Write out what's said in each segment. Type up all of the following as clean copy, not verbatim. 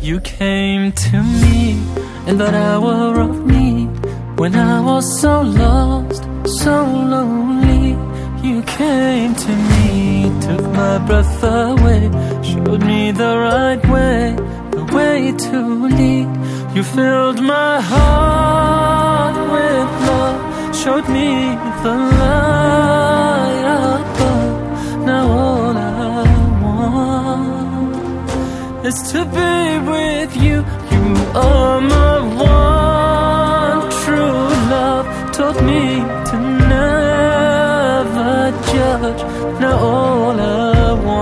You came to me in that hour of need, when I was so lost, so lonely. You came to me, took my breath away, showed me the right way, the way to lead. You filled my heart with love, showed me the light above. Now all I want is to be with you. You are my one true love, taught me to never judge. Now all I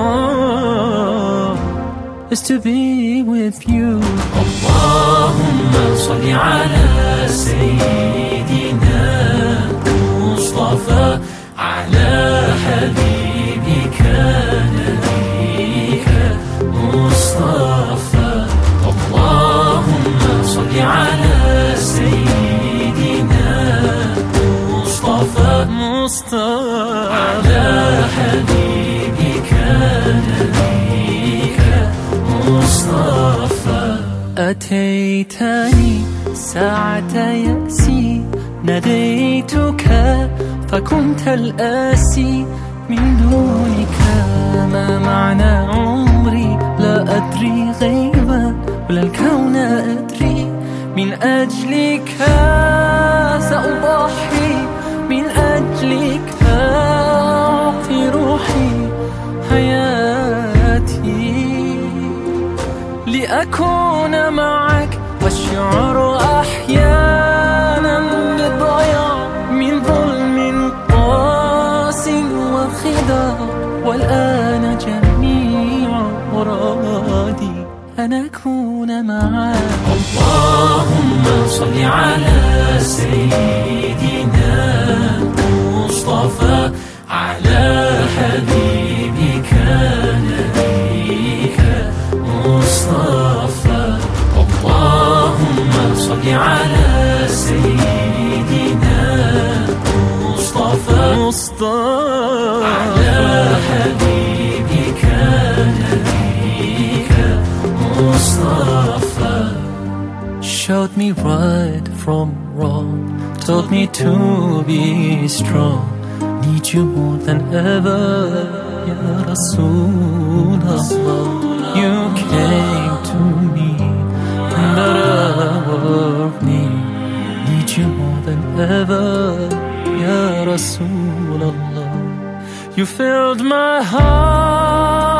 want is to be with you. Allahumma salli ala Sayyidina Mustafa, ala habibika nabika Mustafa. Allahumma salli ala Sayyidina Mustafa, Mustafa, ala habibika nabika Mustafa. أتيتني ساعة يأسي، ناديتك فكنت الآسي. من دونك ما معنى عمري، لا أدري غيبا ولا الكون أدري. من أجلك سأضحي، من أجلك أعطي روحي حياتي، لأكون معك. والشعر أحيانا للضياع من ظلم قاس وخداع، والآن جميع مرادي أن أكون معك. اللهم صل على سيدنا مصطفى، على حبيبك نبيك مصطفى. اللهم صل على سيدنا مصطفى، على حبيبك نبيك مصطفى. Showed me right from wrong, told me to be strong. Need you more than ever, Ya Rasulullah. You came to me in the hour of need. Need you more than ever, Ya Rasulullah. You filled my heart